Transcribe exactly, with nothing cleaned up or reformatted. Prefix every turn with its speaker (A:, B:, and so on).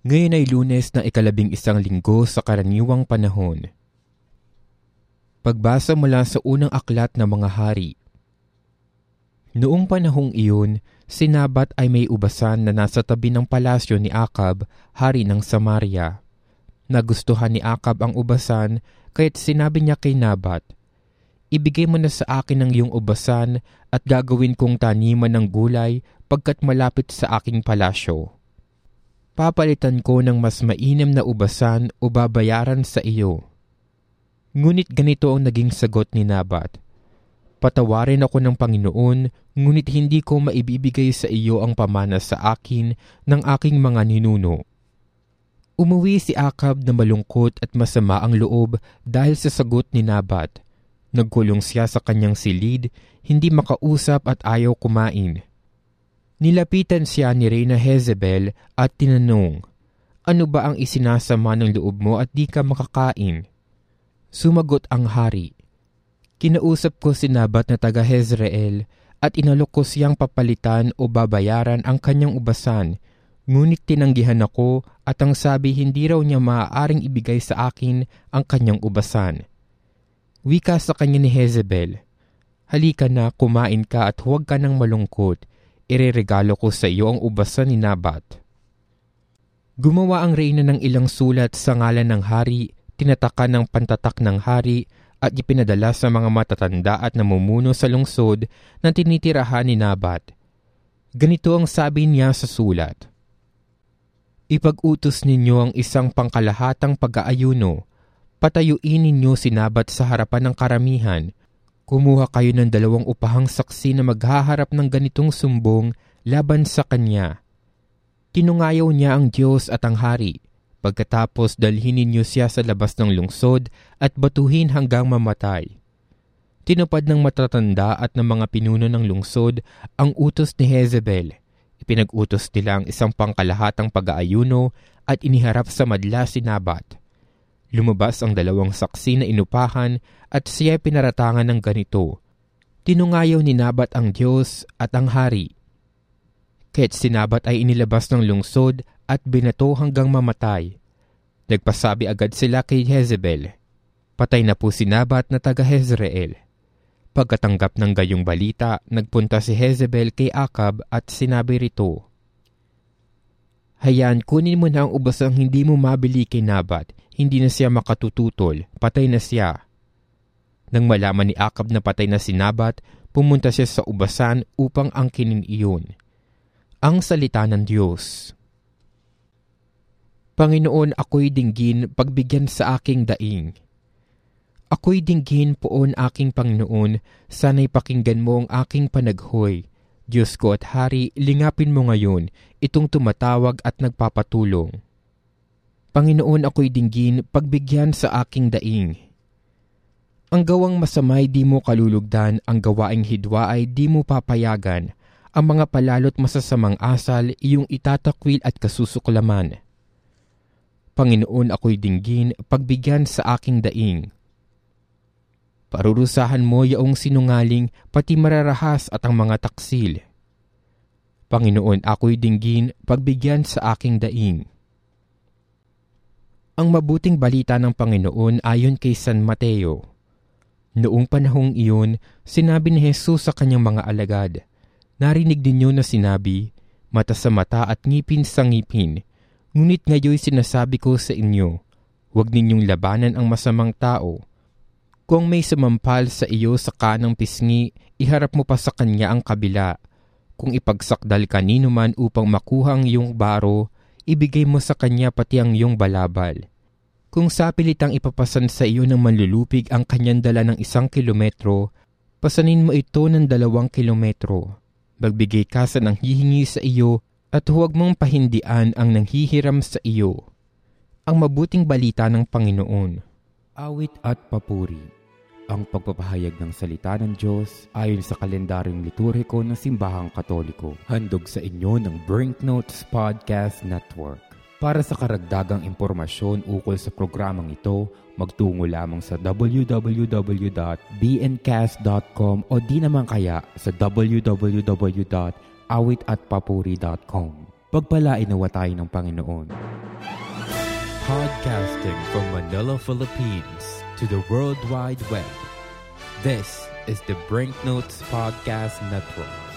A: Ngayon ay Lunes na ikalabing isang linggo sa karaniwang panahon. Pagbasa mula sa unang aklat ng mga hari. Noong panahong iyon, si Nabat ay may ubasan na nasa tabi ng palasyo ni Akab, hari ng Samaria. Nagustuhan ni Akab ang ubasan, kaya't sinabi niya kay Nabat, "Ibigay mo na sa akin ang iyong ubasan at gagawin kong taniman ng gulay pagkat malapit sa aking palasyo. Papalitan ko ng mas mainam na ubasan o babayaran sa iyo." Ngunit ganito ang naging sagot ni Nabat, "Patawarin ako ng Panginoon, ngunit hindi ko maibibigay sa iyo ang pamana sa akin ng aking mga ninuno." Umuwi si Akab na malungkot at masama ang loob dahil sa sagot ni Nabat. Nagkulong siya sa kanyang silid, hindi makausap at ayaw kumain. Nilapitan siya ni Reyna Jezebel at tinanong, "Ano ba ang isinasama ng loob mo at di ka makakain?" Sumagot ang hari, "Kinausap ko si Nabat na taga Jezreel at inalok ko siyang papalitan o babayaran ang kanyang ubasan, ngunit tinanggihan ako at ang sabi hindi raw niya maaaring ibigay sa akin ang kanyang ubasan." Wika sa kanya ni Jezebel, "Halika na, kumain ka at huwag ka nang malungkot. Ireregalo ko sa iyo ang ubasan ni Nabat." Gumawa ang reyna ng ilang sulat sa ngalan ng hari, tinatakan ng pantatak ng hari at ipinadala sa mga matatanda at namumuno sa lungsod na tinitirahan ni Nabat. Ganito ang sabi niya sa sulat, "Ipag-utos ninyo ang isang pangkalahatang pag-aayuno. Patayuin ninyo si Nabat sa harapan ng karamihan. Kumuha kayo ng dalawang upahang saksi na maghaharap ng ganitong sumbong laban sa kanya. Tinungayaw niya ang Diyos at ang hari. Pagkatapos dalhin ninyo siya sa labas ng lungsod at batuhin hanggang mamatay." Tinupad ng matatanda at ng mga pinuno ng lungsod ang utos ni Jezebel. Ipinag-utos nila ang isang pangkalahatang pag-aayuno at iniharap sa madla si Nabat. Lumabas ang dalawang saksi na inupahan at siya pinaratangan ng ganito, "Tinungayaw ni Nabat ang Diyos at ang hari." Kaya't si Nabat ay inilabas ng lungsod at binato hanggang mamatay. Nagpasabi agad sila kay Jezebel, "Patay na po si Nabat na taga Jezreel." Pagkatanggap ng gayong balita, nagpunta si Jezebel kay Akab at sinabi rito, "Hayaan, kunin mo na ang ubasang hindi mo mabili kay Nabat. Hindi na siya makatututol, patay na siya." Nang malaman ni Akab na patay na si Nabat, pumunta siya sa ubasan upang angkinin iyon. Ang salita ng Diyos. Panginoon, ako'y dinggin, pagbigyan sa aking daing. Ako'y dinggin poon aking Panginoon, sana'y pakinggan mo ang aking panaghoy. Diyos ko at Hari, lingapin mo ngayon, itong tumatawag at nagpapatulong. Panginoon, ako'y dinggin, pagbigyan sa aking daing. Ang gawang masamay di mo kalulugdan, ang gawaing hidwa ay di mo papayagan. Ang mga palalot masasamang asal, iyong itatakwil at kasusuklaman. Panginoon, ako'y dinggin, pagbigyan sa aking daing. Parurusahan mo yaong sinungaling, pati mararahas at ang mga taksil. Panginoon, ako'y dinggin, pagbigyan sa aking daing. Ang mabuting balita ng Panginoon ayon kay San Mateo. Noong panahong iyon, sinabi ni Jesus sa kanyang mga alagad, "Narinig ninyo na sinabi, mata sa mata at ngipin sa ngipin. Ngunit ngayon sinasabi ko sa inyo, huwag ninyong labanan ang masamang tao. Kung may sumampal sa iyo sa kanang pisngi, iharap mo pa sa kanya ang kabila. Kung ipagsakdal kanino man upang makuha ang iyong baro, ibigay mo sa kanya pati ang iyong balabal. Kung sapilitang ipapasan sa iyo ng manlulupig ang kanyang dala ng isang kilometro, pasanin mo ito ng dalawang kilometro. Magbigay ka sa nanghihingi sa iyo at huwag mong pahindian ang nanghihiram sa iyo." Ang mabuting balita ng Panginoon. Awit at papuri. Ang pagpapahayag ng salita ng Diyos ayon sa kalendaryong liturhiko ng Simbahang Katoliko. Handog sa inyo ng Brinknotes Podcast Network. Para sa karagdagang impormasyon ukol sa programang ito, magtungo lamang sa w w w dot b n cast dot com o di naman kaya sa w w w dot awit at papuri dot com. Pagpalain nawa tayo ng Panginoon. Podcasting from Manila, Philippines to the World Wide Web. This is the Brinknotes Podcast Network.